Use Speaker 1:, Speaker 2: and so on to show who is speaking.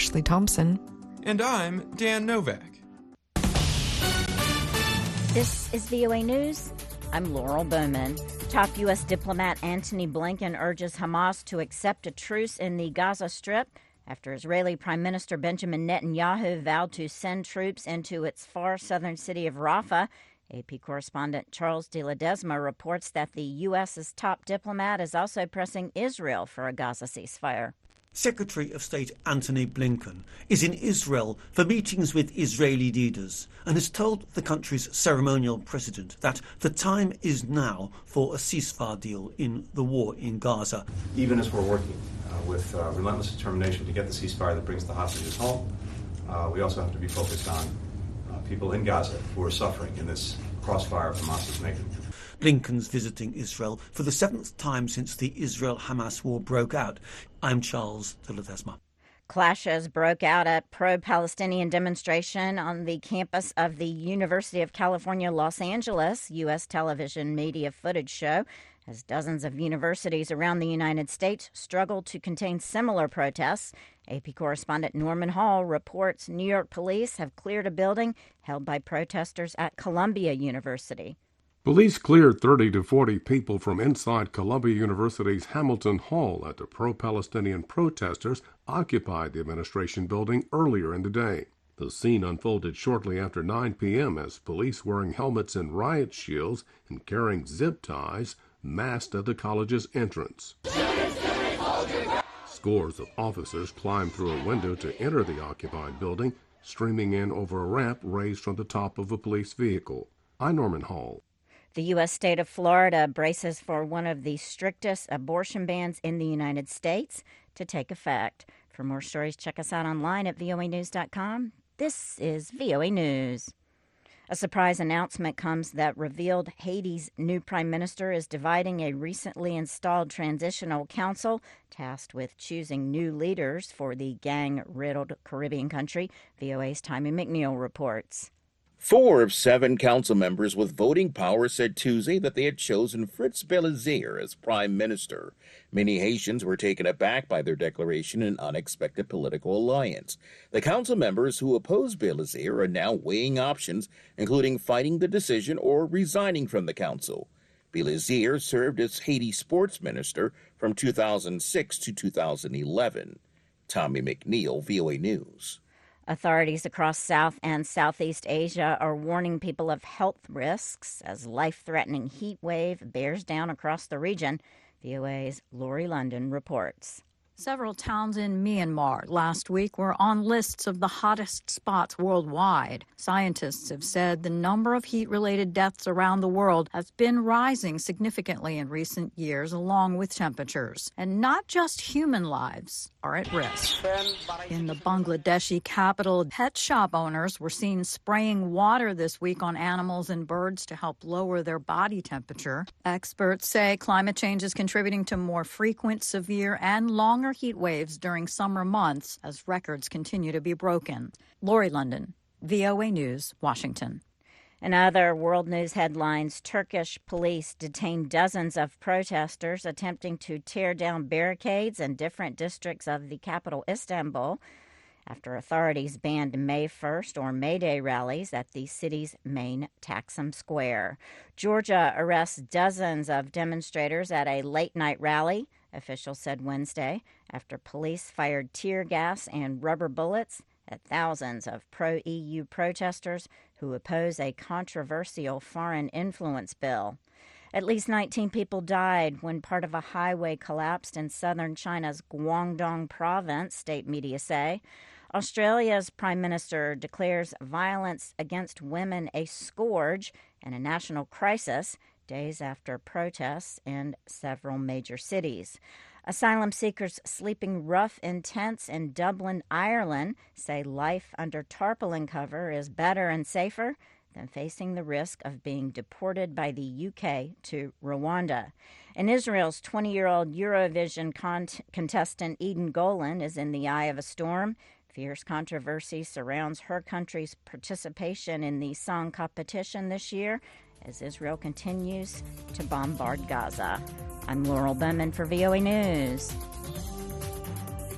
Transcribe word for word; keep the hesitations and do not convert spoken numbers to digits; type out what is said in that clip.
Speaker 1: Ashley Thompson.
Speaker 2: And I'm Dan Novak.
Speaker 3: This is V O A News. I'm Laurel Bowman. Top U S diplomat Antony Blinken urges Hamas to accept a truce in the Gaza Strip after Israeli Prime Minister Benjamin Netanyahu vowed to send troops into its far southern city of Rafah. A P correspondent Charles de Ledesma reports that the U S's top diplomat is also pressing Israel for a Gaza ceasefire.
Speaker 4: Secretary of State Antony Blinken is in Israel for meetings with Israeli leaders and has told the country's ceremonial president that the time is now for a ceasefire deal in the war in Gaza.
Speaker 5: Even as we're working uh, with uh, relentless determination to get the ceasefire that brings the hostages home, uh, we also have to be focused on uh, people in Gaza who are suffering in this crossfire of Hamas's making.
Speaker 4: Blinken's visiting Israel for the seventh time since the Israel-Hamas war broke out. I'm Charles de Ledesma.
Speaker 3: Clashes broke out at pro-Palestinian demonstration on the campus of the University of California, Los Angeles. U S television media footage show as dozens of universities around the United States struggle to contain similar protests. A P correspondent Norman Hall reports New York police have cleared a building held by protesters at Columbia University.
Speaker 6: Police cleared thirty to forty people from inside Columbia University's Hamilton Hall after pro-Palestinian protesters occupied the administration building earlier in the day. The scene unfolded shortly after nine p.m. as police wearing helmets and riot shields and carrying zip ties massed at the college's entrance. Scores of officers climbed through a window to enter the occupied building, streaming in over a ramp raised from the top of a police vehicle. I'm Norman Hall.
Speaker 3: The U S state of Florida braces for one of the strictest abortion bans in the United States to take effect. For more stories, check us out online at V O A news dot com. This is V O A News. A surprise announcement comes that revealed Haiti's new prime minister is dividing a recently installed transitional council tasked with choosing new leaders for the gang-riddled Caribbean country. V O A's Tommy McNeil reports.
Speaker 7: Four of seven council members with voting power said Tuesday that they had chosen Fritz Belazier as prime minister. Many Haitians were taken aback by their declaration and unexpected political alliance. The council members who oppose Belazier are now weighing options, including fighting the decision or resigning from the council. Belazier served as Haiti sports minister from two thousand six to two thousand eleven. Tommy McNeil, V O A News.
Speaker 3: Authorities across South and Southeast Asia are warning people of health risks as life-threatening heat wave bears down across the region. V O A's Lori London reports.
Speaker 8: Several towns in Myanmar last week were on lists of the hottest spots worldwide. Scientists have said the number of heat-related deaths around the world has been rising significantly in recent years, along with temperatures. And not just human lives are at risk. In the Bangladeshi capital, pet shop owners were seen spraying water this week on animals and birds to help lower their body temperature. Experts say climate change is contributing to more frequent, severe, and longer heat waves during summer months as records continue to be broken. Lori London, V O A News, Washington.
Speaker 3: In other world news headlines, Turkish police detained dozens of protesters attempting to tear down barricades in different districts of the capital, Istanbul, after authorities banned May first or May Day rallies at the city's main Taksim Square. Georgia arrests dozens of demonstrators at a late-night rally, officials said Wednesday, after police fired tear gas and rubber bullets at thousands of pro-E U protesters who oppose a controversial foreign influence bill. At least nineteen people died when part of a highway collapsed in southern China's Guangdong province, state media say. Australia's Prime Minister declares violence against women a scourge and a national crisis days after protests in several major cities. Asylum seekers sleeping rough in tents in Dublin, Ireland, say life under tarpaulin cover is better and safer than facing the risk of being deported by the U K to Rwanda. And Israel's twenty-year-old Eurovision con- contestant Eden Golan is in the eye of a storm. Fierce controversy surrounds her country's participation in the song competition this year as Israel continues to bombard Gaza. I'm Laurel Bowman for V O A News.